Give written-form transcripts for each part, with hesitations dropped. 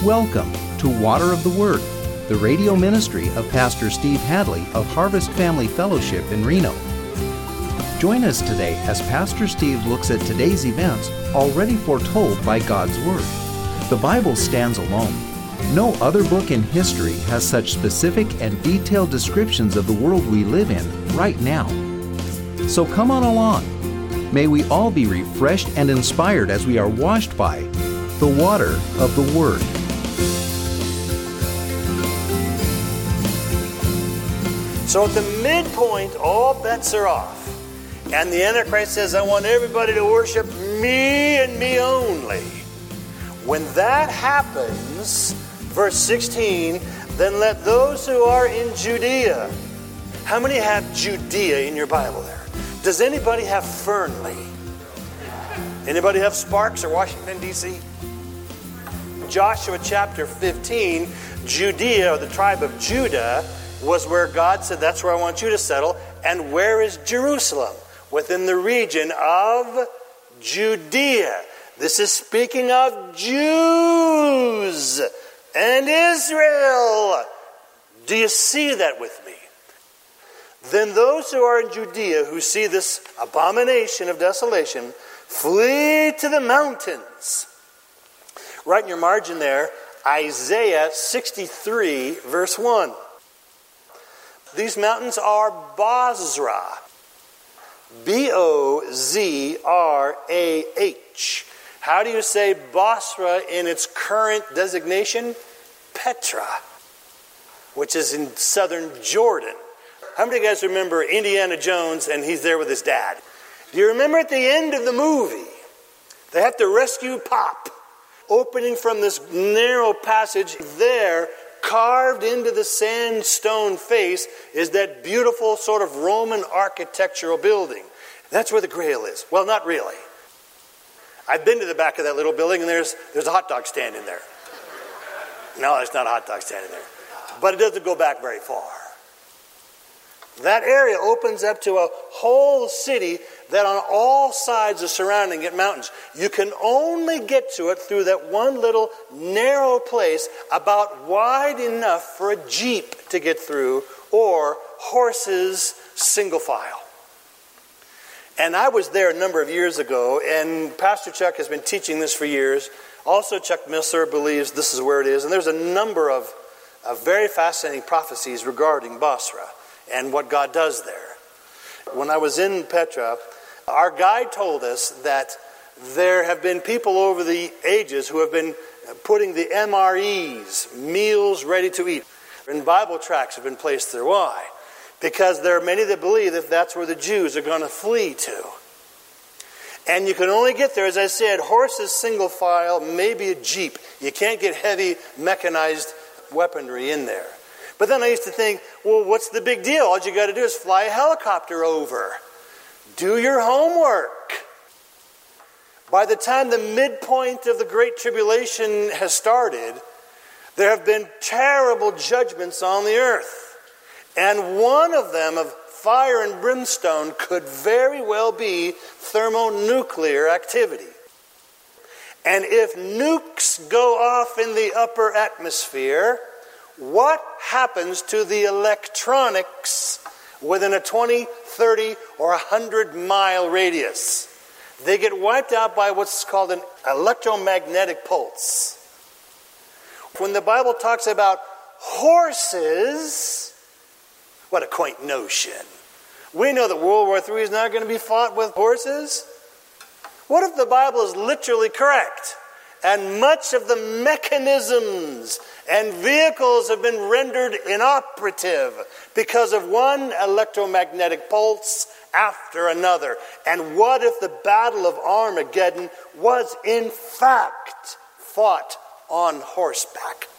Welcome to Water of the Word, the radio ministry of Pastor Steve Hadley of Harvest Family Fellowship in Reno. Join us today as Pastor Steve looks at today's events already foretold by God's Word. The Bible stands alone. No other book in history has such specific and detailed descriptions of the world we live in right now. So come on along. May we all be refreshed and inspired as we are washed by the water of the Word. So at the midpoint, all bets are off. And the Antichrist says, I want everybody to worship me and me only. When that happens, verse 16, then let those who are in Judea. How many have Judea in your Bible there? Does anybody have Fernley? Anybody have Sparks or Washington, D.C.? Joshua chapter 15, Judea, or the tribe of Judah, was where God said, that's where I want you to settle. And where is Jerusalem? Within the region of Judea. This is speaking of Jews and Israel. Do you see that with me? Then those who are in Judea who see this abomination of desolation flee to the mountains. Right in your margin there, Isaiah 63 verse 1. These mountains are Bozrah. B-O-Z-R-A-H. How do you say Bozrah in its current designation? Petra, which is in southern Jordan. How many of you guys remember Indiana Jones and he's there with his dad? Do you remember at the end of the movie, they have to rescue Pop? Opening from this narrow passage there, carved into the sandstone face, is that beautiful sort of Roman architectural building. That's where the Grail is. Well, not really. I've been to the back of that little building and there's a hot dog stand in there. No, there's not a hot dog stand in there. But it doesn't go back very far. That area opens up to a whole city that on all sides are surrounding it mountains. You can only get to it through that one little narrow place about wide enough for a Jeep to get through or horses single file. And I was there a number of years ago, and Pastor Chuck has been teaching this for years. Also, Chuck Missler believes this is where it is. And there's a number of very fascinating prophecies regarding Bozrah and what God does there. When I was in Petra, our guide told us that there have been people over the ages who have been putting the MREs, meals ready to eat, and Bible tracts have been placed there. Why? Because there are many that believe that that's where the Jews are going to flee to. And you can only get there, as I said, horses single file, maybe a Jeep. You can't get heavy mechanized weaponry in there. But then I used to think, well, what's the big deal? All you got to do is fly a helicopter over. Do your homework. By the time the midpoint of the Great Tribulation has started, there have been terrible judgments on the earth. And one of them, of fire and brimstone, could very well be thermonuclear activity. And if nukes go off in the upper atmosphere, what happens to the electronics within a 20, 30, or 100-mile radius? They get wiped out by what's called an electromagnetic pulse. When the Bible talks about horses, what a quaint notion. We know that World War III is not going to be fought with horses. What if the Bible is literally correct? And much of the mechanisms and vehicles have been rendered inoperative because of one electromagnetic pulse after another. And what if the Battle of Armageddon was in fact fought on horseback?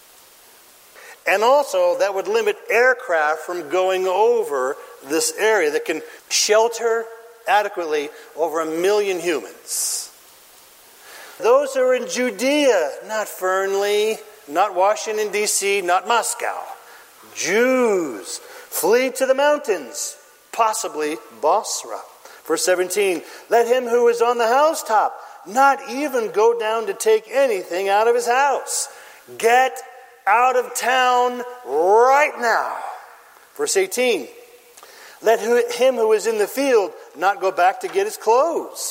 And also that would limit aircraft from going over this area that can shelter adequately over 1 million humans. Those who are in Judea, not Fernley, not Washington, D.C., not Moscow. Jews, flee to the mountains, possibly Bozrah. Verse 17, let him who is on the housetop not even go down to take anything out of his house. Get out of town right now. Verse 18. Let him who is in the field not go back to get his clothes.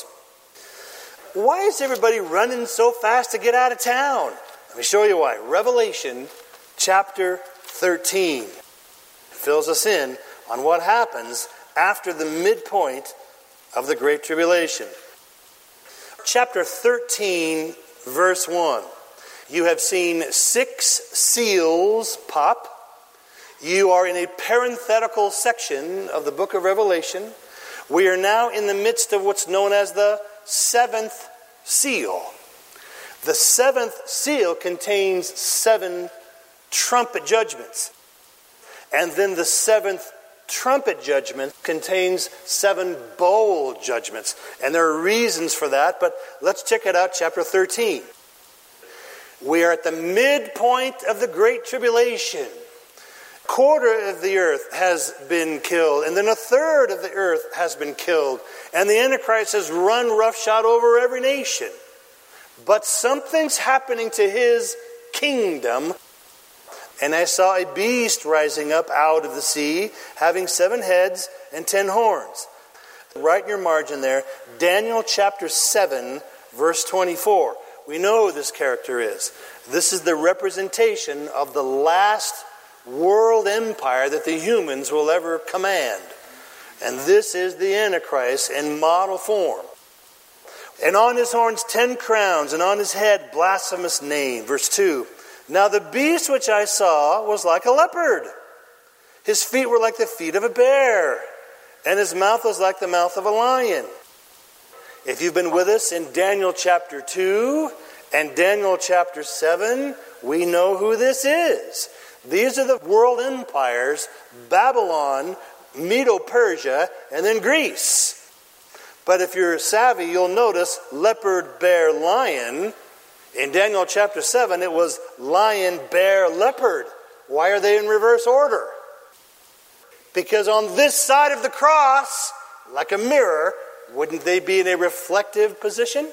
Why is everybody running so fast to get out of town? Let me show you why. Revelation chapter 13 fills us in on what happens after the midpoint of the Great Tribulation. Chapter 13, verse 1. You have seen 6 seals pop. You are in a parenthetical section of the book of Revelation. We are now in the midst of what's known as the 7th seal. The 7th seal contains 7 trumpet judgments. And then the 7th trumpet judgment contains 7 bowl judgments. And there are reasons for that, but let's check it out, chapter 13. We are at the midpoint of the Great Tribulation. A quarter of the earth has been killed, and then a third of the earth has been killed. And the Antichrist has run roughshod over every nation. But something's happening to his kingdom. And I saw a beast rising up out of the sea, having 7 heads and 10 horns. Right in your margin there, Daniel chapter 7, verse 24. We know who this character is. This is the representation of the last world empire that the humans will ever command. And this is the Antichrist in model form. And on his horns 10 crowns, and on his head blasphemous name. Verse 2. Now the beast which I saw was like a leopard. His feet were like the feet of a bear, and his mouth was like the mouth of a lion. If you've been with us in Daniel chapter 2 and Daniel chapter 7, we know who this is. These are the world empires: Babylon, Medo-Persia, and then Greece. But if you're savvy, you'll notice leopard, bear, lion. In Daniel chapter 7, it was lion, bear, leopard. Why are they in reverse order? Because on this side of the cross, like a mirror, wouldn't they be in a reflective position?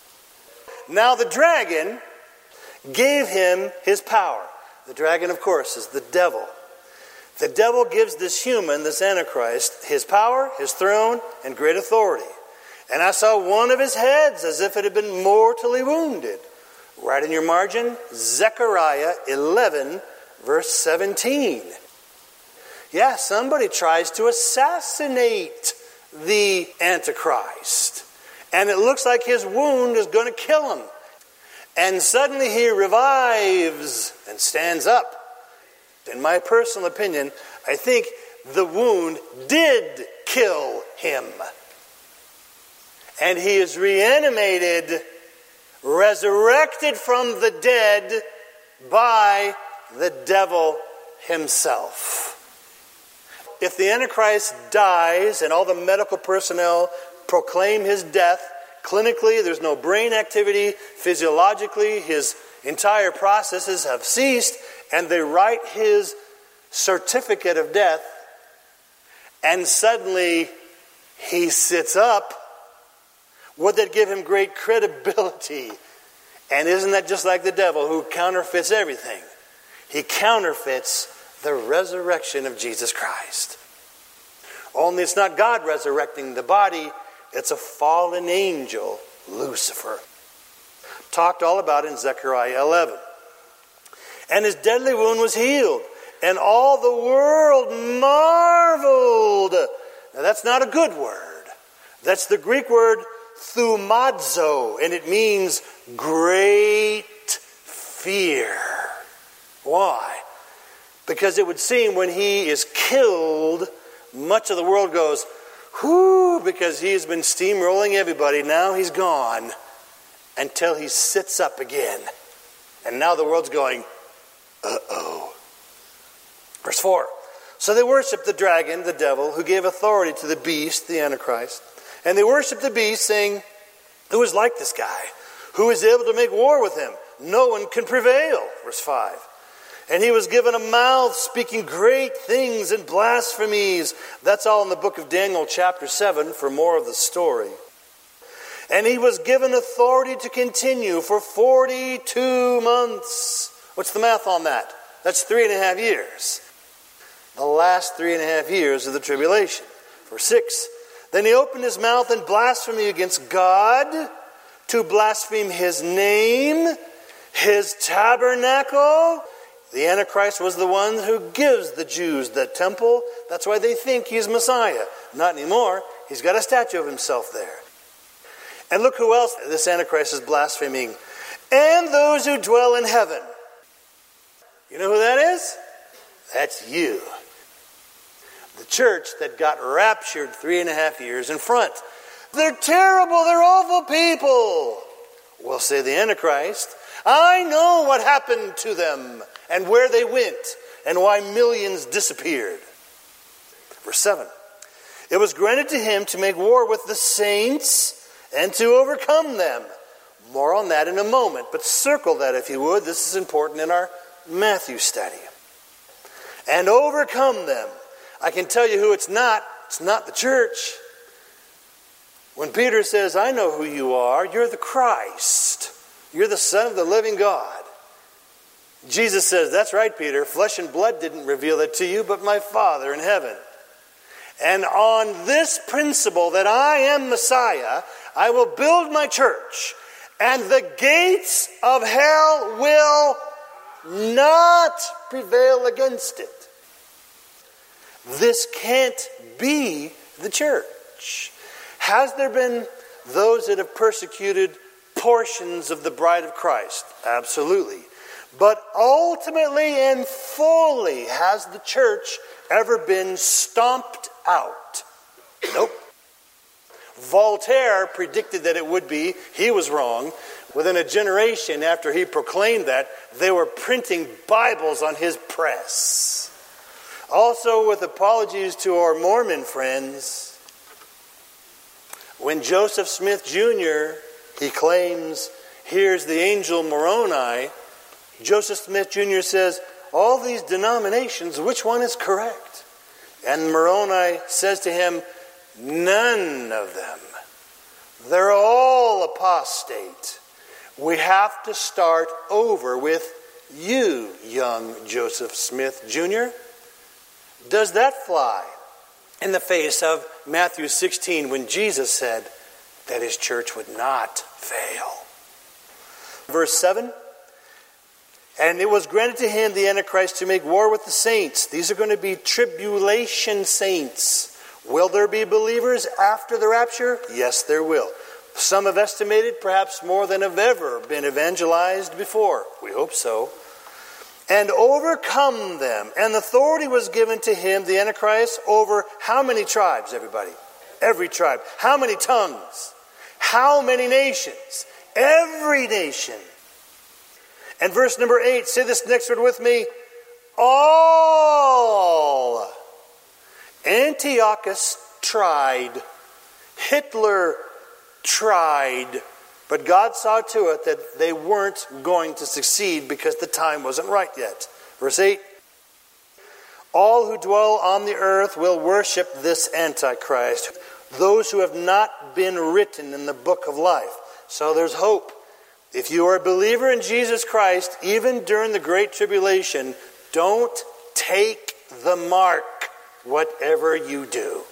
Now the dragon gave him his power. The dragon, of course, is the devil. The devil gives this human, this Antichrist, his power, his throne, and great authority. And I saw one of his heads as if it had been mortally wounded. Right in your margin, Zechariah 11, verse 17. Yeah, somebody tries to assassinate the Antichrist. And it looks like his wound is going to kill him. And suddenly he revives and stands up. In my personal opinion, I think the wound did kill him. And he is reanimated, resurrected from the dead by the devil himself. If the Antichrist dies and all the medical personnel proclaim his death, clinically there's no brain activity, physiologically his entire processes have ceased, and they write his certificate of death, and suddenly he sits up, would that give him great credibility? And isn't that just like the devil who counterfeits everything? He counterfeits the resurrection of Jesus Christ. Only it's not God resurrecting the body, it's a fallen angel, Lucifer. Talked all about in Zechariah 11. And his deadly wound was healed, and all the world marveled. Now that's not a good word. That's the Greek word thumazo, and it means great fear. Why? Because it would seem when he is killed, much of the world goes, whoo, because he's been steamrolling everybody. Now he's gone until he sits up again. And now the world's going, uh-oh. Verse 4. So they worshiped the dragon, the devil, who gave authority to the beast, the Antichrist. And they worshiped the beast, saying, who is like this guy? Who is able to make war with him? No one can prevail. Verse 5. And he was given a mouth speaking great things and blasphemies. That's all in the book of Daniel chapter 7 for more of the story. And he was given authority to continue for 42 months. What's the math on that? That's 3.5 years. The last 3.5 years of the tribulation. Verse 6, then he opened his mouth in blasphemy against God, to blaspheme his name, his tabernacle. The Antichrist was the one who gives the Jews the temple. That's why they think he's Messiah. Not anymore. He's got a statue of himself there. And look who else this Antichrist is blaspheming. And those who dwell in heaven. You know who that is? That's you. The church that got raptured 3.5 years in front. They're terrible. They're awful people. Will say the Antichrist. I know what happened to them and where they went and why millions disappeared. Verse 7. It was granted to him to make war with the saints and to overcome them. More on that in a moment, but circle that if you would. This is important in our Matthew study. And overcome them. I can tell you who it's not. It's not the church. When Peter says, I know who you are, you're the Christ. You're the Son of the living God. Jesus says, that's right, Peter. Flesh and blood didn't reveal it to you, but my Father in heaven. And on this principle that I am Messiah, I will build my church, and the gates of hell will not prevail against it. This can't be the church. Has there been those that have persecuted portions of the bride of Christ? Absolutely. But ultimately and fully, has the church ever been stomped out? Nope. Voltaire predicted that it would be. He was wrong. Within a generation after he proclaimed that, they were printing Bibles on his press. Also, with apologies to our Mormon friends, when Joseph Smith Jr., he claims, here's the angel Moroni, Joseph Smith Jr. says, all these denominations, which one is correct? And Moroni says to him, none of them. They're all apostate. We have to start over with you, young Joseph Smith Jr. Does that fly in the face of Matthew 16 when Jesus said that his church would not fail? Verse 7, and it was granted to him, the Antichrist, to make war with the saints. These are going to be tribulation saints. Will there be believers after the rapture? Yes, there will. Some have estimated perhaps more than have ever been evangelized before. We hope so. And overcome them. And authority was given to him, the Antichrist, over how many tribes, everybody? Every tribe. How many tongues? How many nations? Every nation. And verse number 8, say this next word with me. All. Antiochus tried. Hitler tried. But God saw to it that they weren't going to succeed because the time wasn't right yet. Verse 8. All who dwell on the earth will worship this Antichrist. Those who have not been written in the book of life. So there's hope. If you are a believer in Jesus Christ, even during the Great Tribulation, don't take the mark, whatever you do.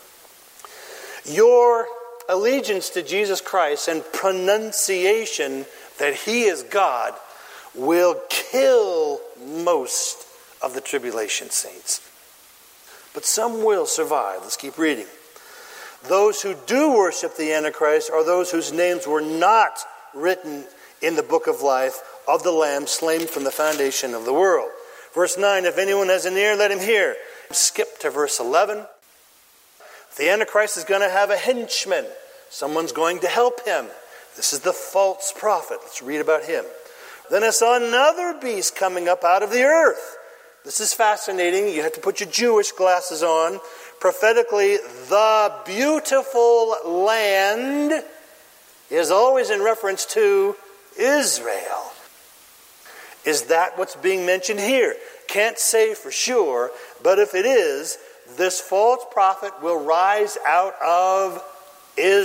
Your allegiance to Jesus Christ and pronunciation that He is God will kill most of the tribulation saints. But some will survive. Let's keep reading. Those who do worship the Antichrist are those whose names were not written in the book of life of the Lamb slain from the foundation of the world. Verse 9, if anyone has an ear, let him hear. Skip to verse 11. The Antichrist is going to have a henchman. Someone's going to help him. This is the false prophet. Let's read about him. Then I saw another beast coming up out of the earth. This is fascinating. You have to put your Jewish glasses on. Prophetically, the beautiful land is always in reference to Israel. Is that what's being mentioned here? Can't say for sure, but if it is, this false prophet will rise out of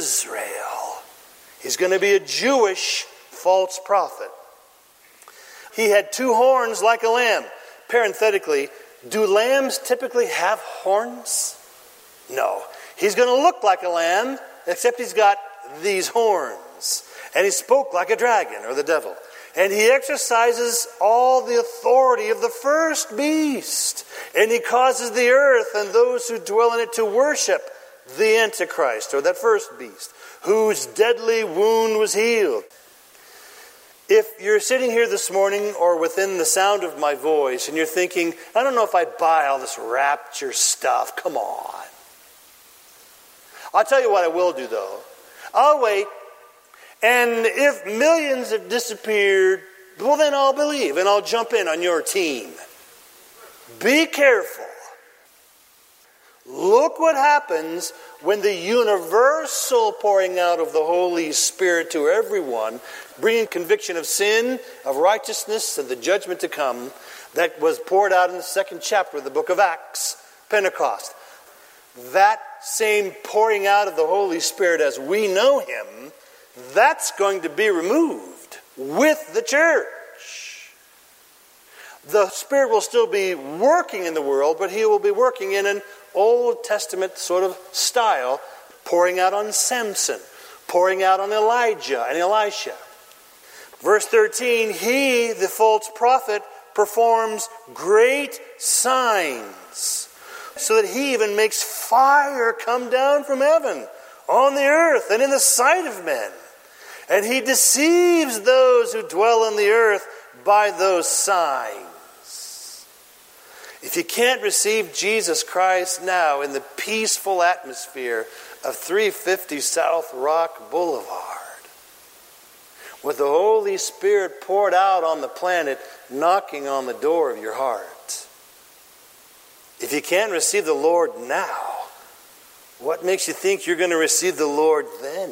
Israel. He's going to be a Jewish false prophet. he had 2 horns like a lamb. Parenthetically, do lambs typically have horns? No. He's going to look like a lamb, except he's got these horns. And he spoke like a dragon, or the devil. And he exercises all the authority of the first beast. And he causes the earth and those who dwell in it to worship the Antichrist, or that first beast, whose deadly wound was healed. If you're sitting here this morning or within the sound of my voice and you're thinking, I don't know if I buy all this rapture stuff, come on. I'll tell you what I will do though. I'll wait, and if millions have disappeared, well then I'll believe and I'll jump in on your team. Be careful. Look what happens when the universal pouring out of the Holy Spirit to everyone, bringing conviction of sin, of righteousness, and the judgment to come, that was poured out in the 2nd chapter of the book of Acts, Pentecost. That same pouring out of the Holy Spirit as we know Him, that's going to be removed with the church. The Spirit will still be working in the world, but He will be working in an Old Testament sort of style, pouring out on Samson, pouring out on Elijah and Elisha. Verse 13, he, the false prophet, performs great signs, so that he even makes fire come down from heaven on the earth and in the sight of men. And he deceives those who dwell on the earth by those signs. If you can't receive Jesus Christ now in the peaceful atmosphere of 350 South Rock Boulevard, with the Holy Spirit poured out on the planet, knocking on the door of your heart, if you can't receive the Lord now, what makes you think you're going to receive the Lord then?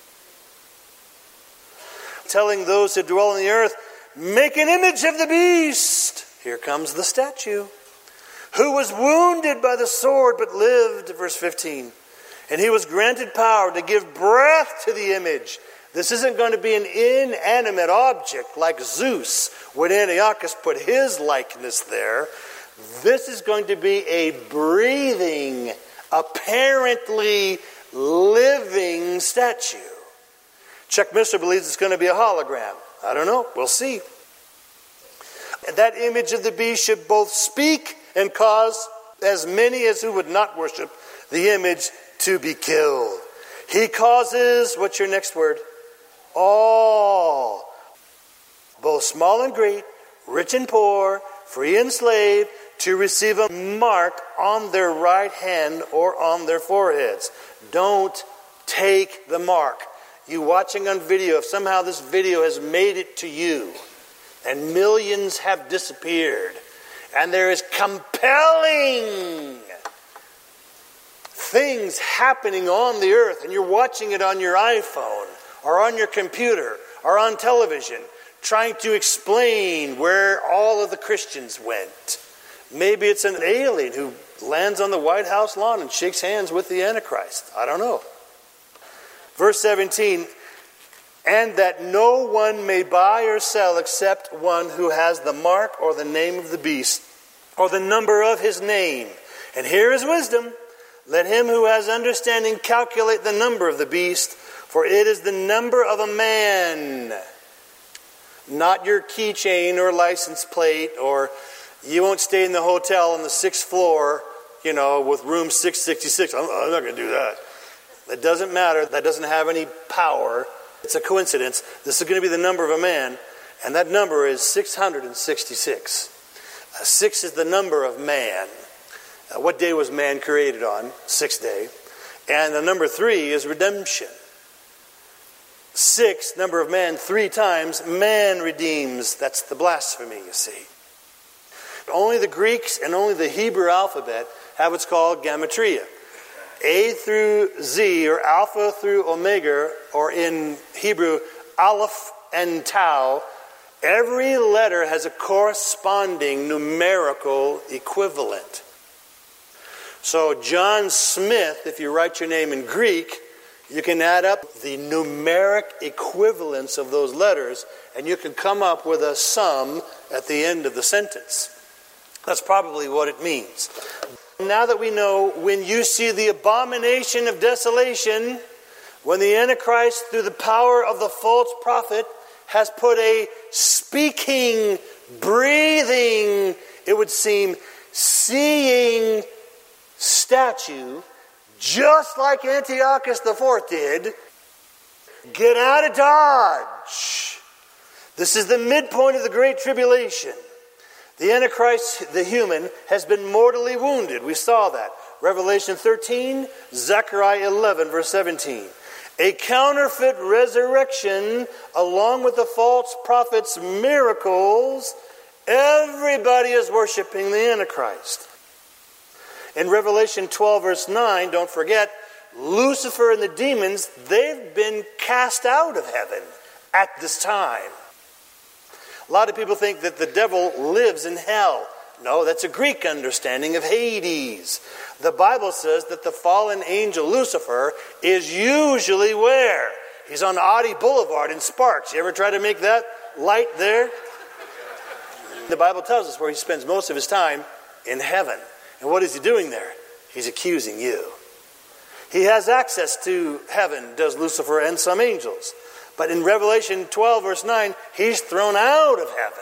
Telling those who dwell on the earth, make an image of the beast. Here comes the statue. Who was wounded by the sword but lived, verse 15. And he was granted power to give breath to the image. This isn't going to be an inanimate object like Zeus when Antiochus put his likeness there. This is going to be a breathing, apparently living statue. Chuck Missler believes it's going to be a hologram. I don't know. We'll see. And that image of the beast should both speak and cause as many as who would not worship the image to be killed. He causes, what's your next word? All, both small and great, rich and poor, free and slave, to receive a mark on their right hand or on their foreheads. Don't take the mark. You watching on video, if somehow this video has made it to you, and millions have disappeared, and there is compelling things happening on the earth, and you're watching it on your iPhone or on your computer or on television, trying to explain where all of the Christians went. Maybe it's an alien who lands on the White House lawn and shakes hands with the Antichrist. I don't know. Verse 17, and that no one may buy or sell except one who has the mark or the name of the beast or the number of his name. And here is wisdom. Let him who has understanding calculate the number of the beast, for it is the number of a man. Not your keychain or license plate, or you won't stay in the hotel on the 6th floor, with room 666. I'm not going to do that. That doesn't matter. That doesn't have any power. It's a coincidence. This is going to be the number of a man, and that number is 666. 6 is the number of man. What day was man created on? 6th day. And the number 3 is redemption. 6, number of man, 3 times, man redeems. That's the blasphemy, you see. Only the Greeks and only the Hebrew alphabet have what's called gematria. A through Z, or Alpha through Omega, or in Hebrew, Aleph and Tau, every letter has a corresponding numerical equivalent. So John Smith, if you write your name in Greek, You can add up the numeric equivalence of those letters, and you can come up with a sum at the end of the sentence. That's probably what it means. Now that we know, when you see the abomination of desolation, when the Antichrist, through the power of the false prophet, has put a speaking, breathing, it would seem, seeing statue, just like Antiochus IV did, get out of Dodge. This is the midpoint of the Great Tribulation. The Antichrist, the human, has been mortally wounded. We saw that. Revelation 13, Zechariah 11, verse 17. A counterfeit resurrection, along with the false prophet's miracles. Everybody is worshiping the Antichrist. In Revelation 12, verse 9, don't forget, Lucifer and the demons, they've been cast out of heaven at this time. A lot of people think that the devil lives in hell. No, that's a Greek understanding of Hades. The Bible says that the fallen angel Lucifer is usually where? He's on Audi Boulevard in Sparks. You ever try to make that light there? The Bible tells us where he spends most of his time, in heaven. And what is he doing there? He's accusing you. He has access to heaven, does Lucifer and some angels. But in Revelation 12, verse 9, he's thrown out of heaven.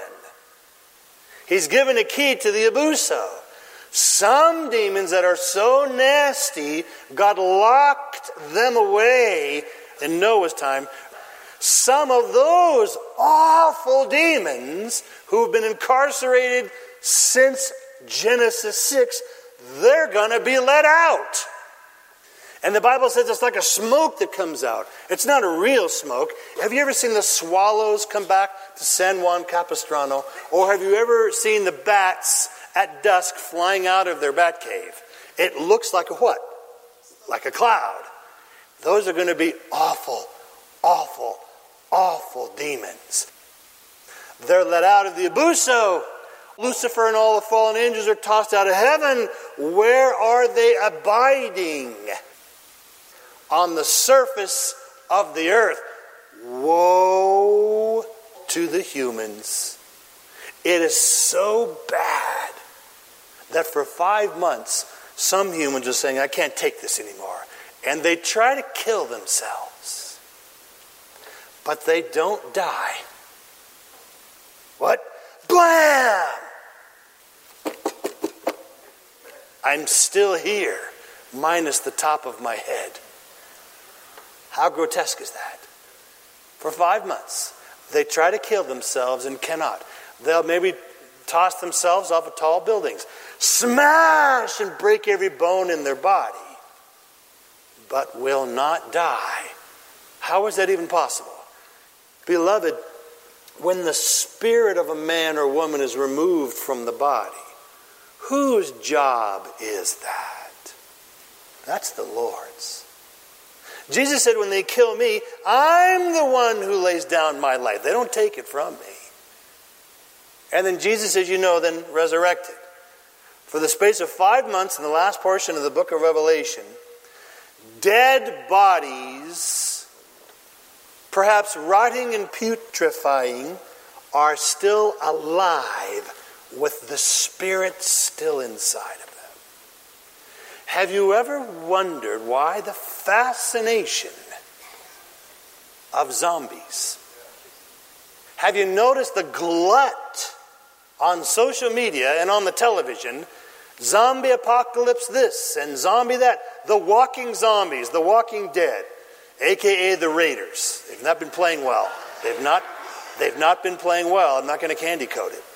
He's given a key to the abuso. Some demons that are so nasty, God locked them away in Noah's time. Some of those awful demons who've been incarcerated since Genesis 6, they're going to be let out. And the Bible says it's like a smoke that comes out. It's not a real smoke. Have you ever seen the swallows come back to San Juan Capistrano? Or have you ever seen the bats at dusk flying out of their bat cave? It looks like a what? Like a cloud. Those are going to be awful, awful, awful demons. They're let out of the abuso. Lucifer and all the fallen angels are tossed out of heaven. Where are they abiding? On the surface of the earth. Woe to the humans. It is so bad that for 5 months, some humans are saying, I can't take this anymore. And they try to kill themselves. But they don't die. What? Blam! I'm still here, minus the top of my head. How grotesque is that? For 5 months, they try to kill themselves and cannot. They'll maybe toss themselves off of tall buildings, smash and break every bone in their body, but will not die. How is that even possible? Beloved, when the spirit of a man or woman is removed from the body, whose job is that? That's the Lord's. Jesus said, when they kill me, I'm the one who lays down my life. They don't take it from me. And then Jesus, as you know, then resurrected. For the space of 5 months in the last portion of the book of Revelation, dead bodies, perhaps rotting and putrefying, are still alive with the Spirit still inside of them. Have you ever wondered why the fascination of zombies? Have you noticed the glut on social media and on the television? Zombie apocalypse this and zombie that. The walking zombies, the walking dead, a.k.a. the Raiders. They've not been playing well. They've not been playing well. I'm not going to candy coat it.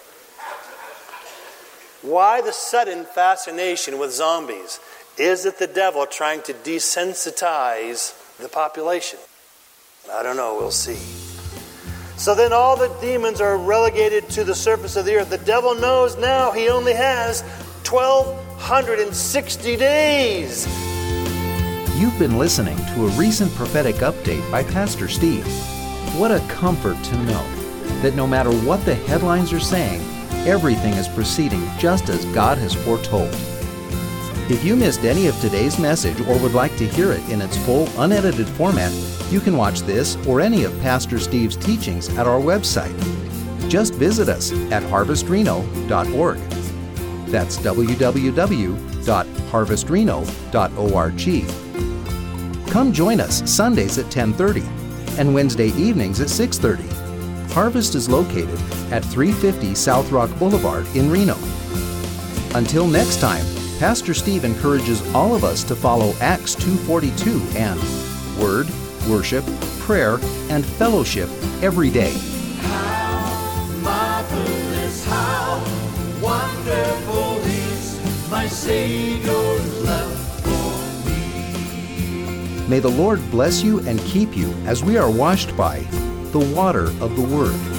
Why the sudden fascination with zombies? Is it the devil trying to desensitize the population? I don't know. We'll see. So then all the demons are relegated to the surface of the earth. The devil knows now he only has 1,260 days. You've been listening to a recent prophetic update by Pastor Steve. What a comfort to know that no matter what the headlines are saying, everything is proceeding just as God has foretold. If you missed any of today's message or would like to hear it in its full, unedited format, you can watch this or any of Pastor Steve's teachings at our website. Just visit us at harvestreno.org. That's www.harvestreno.org. Come join us Sundays at 10:30 and Wednesday evenings at 6:30. Harvest is located at 350 South Rock Boulevard in Reno. Until next time, Pastor Steve encourages all of us to follow Acts 2:42 and Word, Worship, Prayer, and Fellowship every day. How marvelous, how wonderful is my Savior's love for me. May the Lord bless you and keep you as we are washed by the water of the Word.